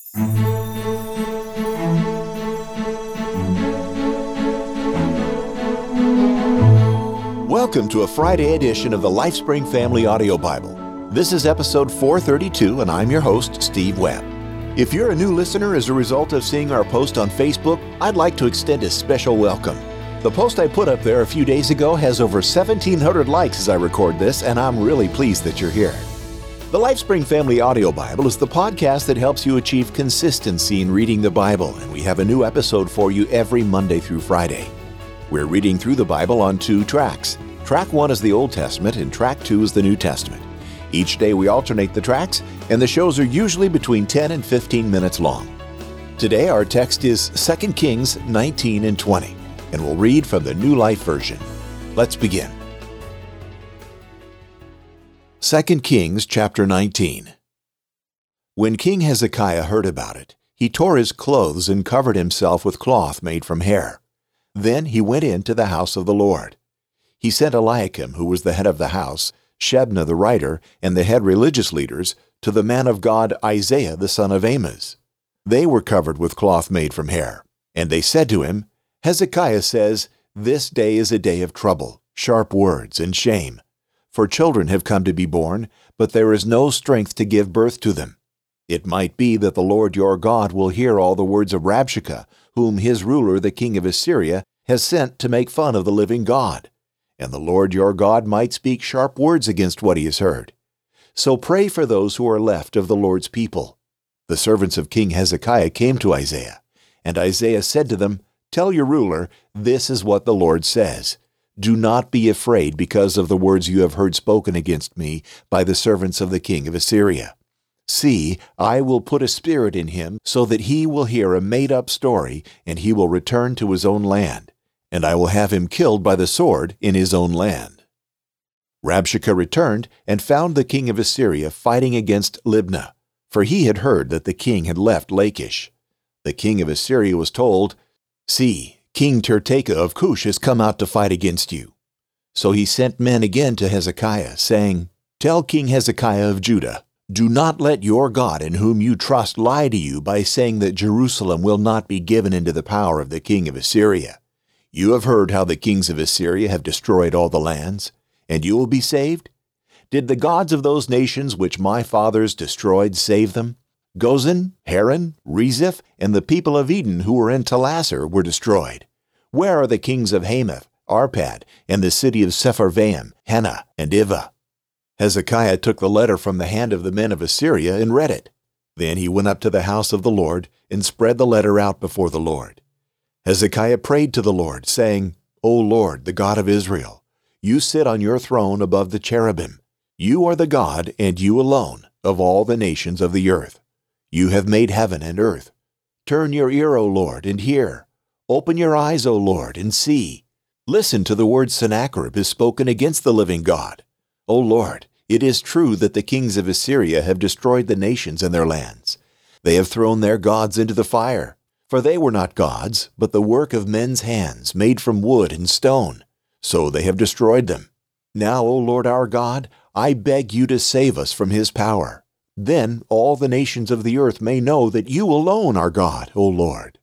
Welcome to a Friday edition of the LifeSpring Family Audio Bible. This is episode 432, and I'm your host, Steve Webb. If you're a new listener as a result of seeing our post on Facebook, I'd like to extend a special welcome. The post I put up there a few days ago has over 1,700 likes as I record this, and I'm really pleased that you're here. The LifeSpring Family Audio Bible is the podcast that helps you achieve consistency in reading the Bible, and we have a new episode for you every Monday through Friday. We're reading through the Bible on 2 tracks. Track 1 is the Old Testament, and Track 2 is the New Testament. Each day we alternate the tracks, and the shows are usually between 10 and 15 minutes long. Today our text is 2 Kings 19 and 20, and we'll read from the New Life Version. Let's begin. 2 Kings chapter 19. When King Hezekiah heard about it, he tore his clothes and covered himself with cloth made from hair. Then he went into the house of the Lord. He sent Eliakim, who was the head of the house, Shebna the writer, and the head religious leaders, to the man of God Isaiah the son of Amoz. They were covered with cloth made from hair. And they said to him, Hezekiah says, "This day is a day of trouble, sharp words, and shame. For children have come to be born, but there is no strength to give birth to them. It might be that the Lord your God will hear all the words of Rabshakeh, whom his ruler, the king of Assyria, has sent to make fun of the living God. And the Lord your God might speak sharp words against what he has heard. So pray for those who are left of the Lord's people." The servants of King Hezekiah came to Isaiah, and Isaiah said to them, "Tell your ruler, this is what the Lord says. Do not be afraid because of the words you have heard spoken against me by the servants of the king of Assyria. See, I will put a spirit in him so that he will hear a made-up story, and he will return to his own land. And I will have him killed by the sword in his own land." Rabshakeh returned and found the king of Assyria fighting against Libnah, for he had heard that the king had left Lachish. The king of Assyria was told, "See, King Tirtakah of Cush has come out to fight against you." So he sent men again to Hezekiah, saying, "Tell King Hezekiah of Judah, do not let your God in whom you trust lie to you by saying that Jerusalem will not be given into the power of the king of Assyria. You have heard how the kings of Assyria have destroyed all the lands, and you will be saved? Did the gods of those nations which my fathers destroyed save them? Gozan, Haran, Rezeph, and the people of Eden who were in Telassar were destroyed. Where are the kings of Hamath, Arpad, and the city of Sepharvaim, Hena, and Ivah?" Hezekiah took the letter from the hand of the men of Assyria and read it. Then he went up to the house of the Lord and spread the letter out before the Lord. Hezekiah prayed to the Lord, saying, "O Lord, the God of Israel, you sit on your throne above the cherubim. You are the God, and you alone, of all the nations of the earth. You have made heaven and earth. Turn your ear, O Lord, and hear. Open your eyes, O Lord, and see. Listen to the words Sennacherib has spoken against the living God. O Lord, it is true that the kings of Assyria have destroyed the nations and their lands. They have thrown their gods into the fire. For they were not gods, but the work of men's hands, made from wood and stone. So they have destroyed them. Now, O Lord our God, I beg you to save us from his power. Then all the nations of the earth may know that you alone are God, O Lord."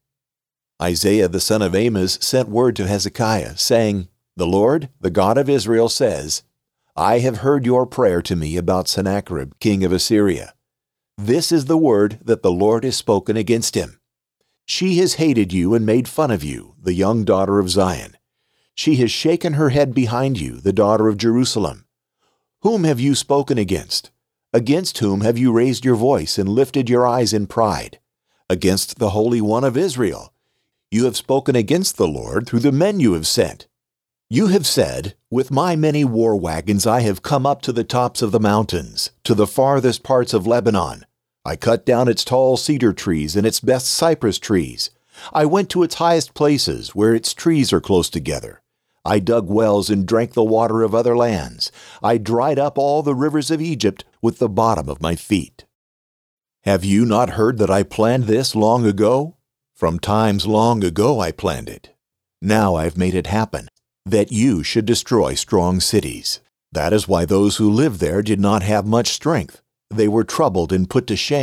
Isaiah the son of Amoz sent word to Hezekiah, saying, "The Lord, the God of Israel, says, I have heard your prayer to me about Sennacherib, king of Assyria. This is the word that the Lord has spoken against him. She has hated you and made fun of you, the young daughter of Zion. She has shaken her head behind you, the daughter of Jerusalem. Whom have you spoken against? Against whom have you raised your voice and lifted your eyes in pride? Against the Holy One of Israel. You have spoken against the Lord through the men you have sent. You have said, with my many war wagons I have come up to the tops of the mountains, to the farthest parts of Lebanon. I cut down its tall cedar trees and its best cypress trees. I went to its highest places, where its trees are close together. I dug wells and drank the water of other lands. I dried up all the rivers of Egypt with the bottom of my feet. Have you not heard that I planned this long ago? From times long ago I planned it. Now I've made it happen, that you should destroy strong cities. That is why those who lived there did not have much strength. They were troubled and put to shame.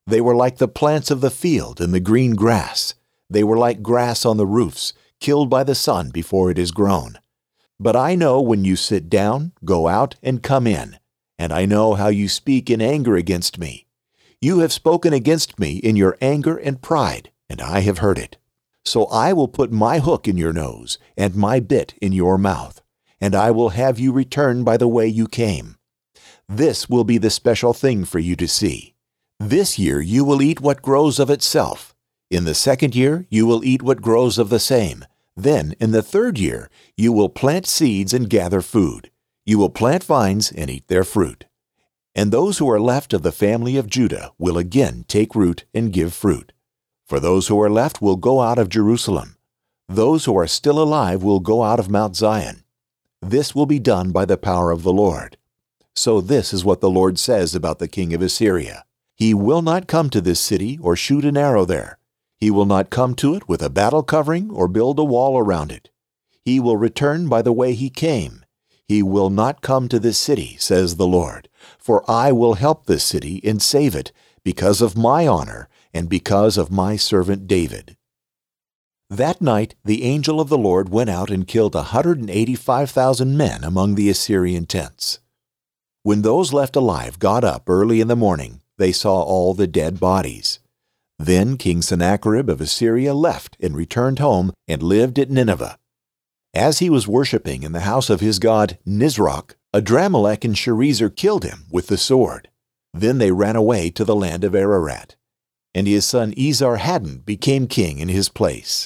They were like the plants of the field and the green grass. They were like grass on the roofs, killed by the sun before it is grown. But I know when you sit down, go out, and come in, and I know how you speak in anger against me. You have spoken against me in your anger and pride, and I have heard it. So I will put my hook in your nose and my bit in your mouth, and I will have you return by the way you came. This will be the special thing for you to see. This year you will eat what grows of itself. In the second year you will eat what grows of the same. Then, in the third year, you will plant seeds and gather food. You will plant vines and eat their fruit. And those who are left of the family of Judah will again take root and give fruit. For those who are left will go out of Jerusalem. Those who are still alive will go out of Mount Zion. This will be done by the power of the Lord. So this is what the Lord says about the king of Assyria. He will not come to this city or shoot an arrow there. He will not come to it with a battle covering or build a wall around it. He will return by the way he came. He will not come to this city, says the Lord, for I will help this city and save it because of my honor and because of my servant David. That night the angel of the Lord went out and killed 185,000 men among the Assyrian tents. When those left alive got up early in the morning, they saw all the dead bodies. Then King Sennacherib of Assyria left and returned home and lived at Nineveh. As he was worshiping in the house of his god Nisroch, Adramelech and Sharezer killed him with the sword. Then they ran away to the land of Ararat. And his son Esarhaddon became king in his place.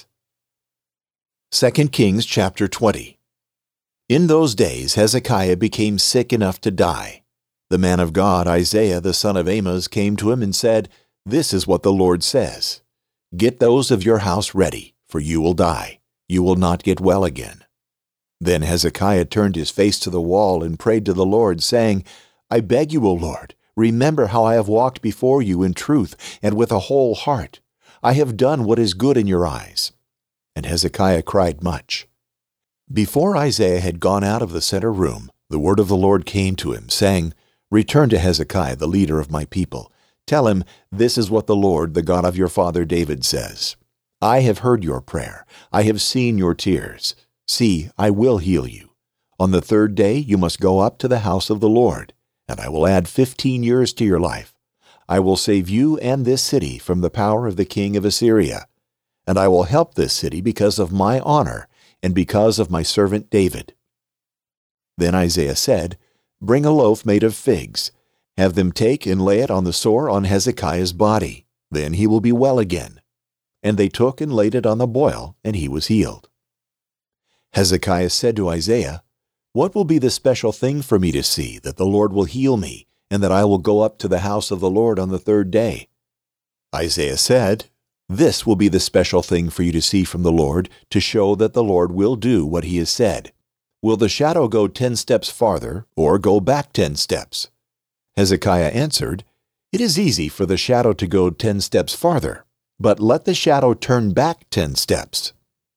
2 Kings chapter 20. In those days Hezekiah became sick enough to die. The man of God Isaiah the son of Amoz came to him and said, "This is what the Lord says. Get those of your house ready, for you will die. You will not get well again." Then Hezekiah turned his face to the wall and prayed to the Lord, saying, "I beg you, O Lord, remember how I have walked before you in truth and with a whole heart. I have done what is good in your eyes." And Hezekiah cried much. Before Isaiah had gone out of the center room, the word of the Lord came to him, saying, "Return to Hezekiah, the leader of my people. Tell him, this is what the Lord, the God of your father David, says. I have heard your prayer. I have seen your tears. See, I will heal you. On the third day you must go up to the house of the Lord, and I will add 15 years to your life. I will save you and this city from the power of the king of Assyria. And I will help this city because of my honor and because of my servant David." Then Isaiah said, "Bring a loaf made of figs. Have them take and lay it on the sore on Hezekiah's body. Then he will be well again." And they took and laid it on the boil, and he was healed. Hezekiah said to Isaiah, "What will be the special thing for me to see, that the Lord will heal me, and that I will go up to the house of the Lord on the third day?" Isaiah said, "This will be the special thing for you to see from the Lord, to show that the Lord will do what he has said. Will the shadow go 10 steps farther, or go back 10 steps? Hezekiah answered, "It is easy for the shadow to go 10 steps farther, but let the shadow turn back 10 steps.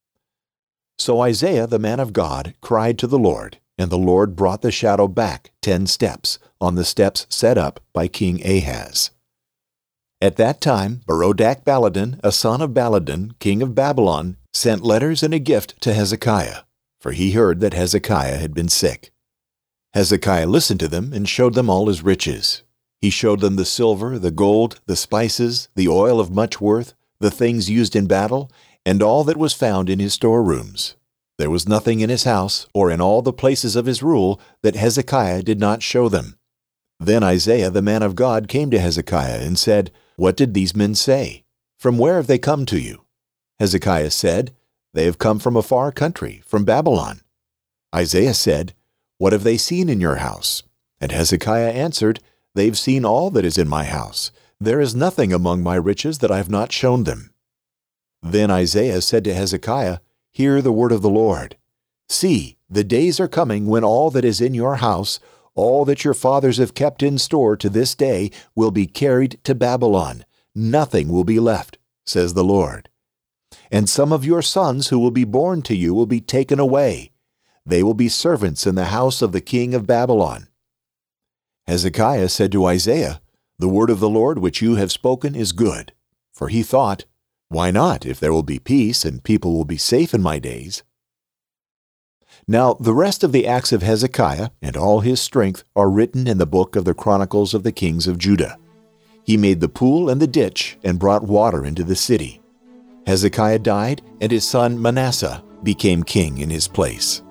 So Isaiah the man of God cried to the Lord, and the Lord brought the shadow back 10 steps, on the steps set up by King Ahaz. At that time Berodach-Baladan, a son of Baladan, king of Babylon, sent letters and a gift to Hezekiah, for he heard that Hezekiah had been sick. Hezekiah listened to them and showed them all his riches. He showed them the silver, the gold, the spices, the oil of much worth, the things used in battle, and all that was found in his storerooms. There was nothing in his house or in all the places of his rule that Hezekiah did not show them. Then Isaiah the man of God came to Hezekiah and said, "What did these men say? From where have they come to you?" Hezekiah said, "They have come from a far country, from Babylon." Isaiah said, "What have they seen in your house?" And Hezekiah answered, "They've seen all that is in my house. There is nothing among my riches that I have not shown them." Then Isaiah said to Hezekiah, "Hear the word of the Lord. See, the days are coming when all that is in your house, all that your fathers have kept in store to this day, will be carried to Babylon. Nothing will be left, says the Lord. And some of your sons who will be born to you will be taken away. They will be servants in the house of the king of Babylon." Hezekiah said to Isaiah, The word of the Lord which you have spoken is good. For he thought, why not, if there will be peace and people will be safe in my days? Now the rest of the acts of Hezekiah and all his strength are written in the book of the Chronicles of the Kings of Judah. He made the pool and the ditch and brought water into the city. Hezekiah died, and his son Manasseh became king in his place.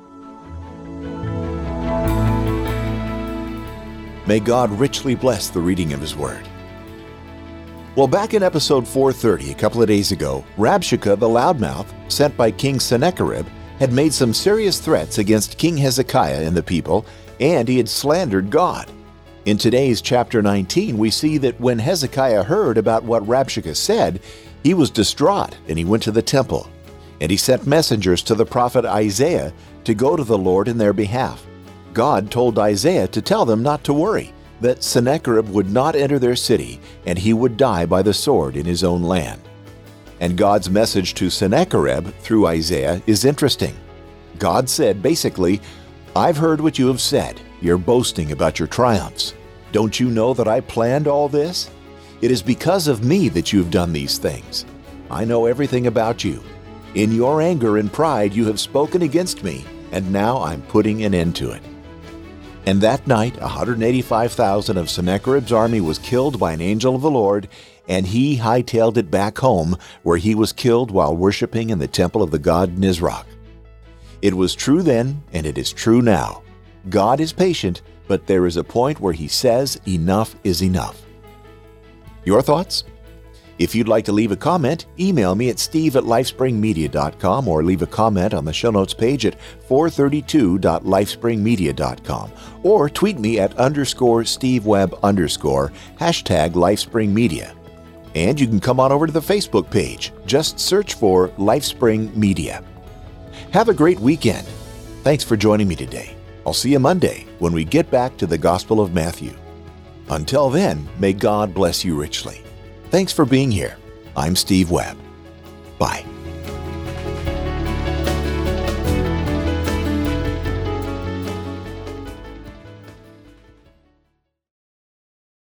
May God richly bless the reading of his word. Well, back in episode 430, a couple of days ago, Rabshakeh the loudmouth, sent by King Sennacherib, had made some serious threats against King Hezekiah and the people, and he had slandered God. In today's chapter 19, we see that when Hezekiah heard about what Rabshakeh said, he was distraught, and he went to the temple. And he sent messengers to the prophet Isaiah to go to the Lord in their behalf. God told Isaiah to tell them not to worry, that Sennacherib would not enter their city, and he would die by the sword in his own land. And God's message to Sennacherib through Isaiah is interesting. God said basically, I've heard what you have said. You're boasting about your triumphs. Don't you know that I planned all this? It is because of me that you have done these things. I know everything about you. In your anger and pride you have spoken against me, and now I'm putting an end to it. And that night 185,000 of Sennacherib's army was killed by an angel of the Lord, and he hightailed it back home, where he was killed while worshiping in the temple of the god Nisroch. It was true then, and it is true now. God is patient, but there is a point where he says enough is enough. Your thoughts? If you'd like to leave a comment, email me at steve@lifespringmedia.com or leave a comment on the show notes page at 432.lifespringmedia.com or tweet me at _SteveWebb_ #LifespringMedia. And you can come on over to the Facebook page. Just search for LifeSpring Media. Have a great weekend. Thanks for joining me today. I'll see you Monday when we get back to the Gospel of Matthew. Until then, may God bless you richly. Thanks for being here. I'm Steve Webb. Bye.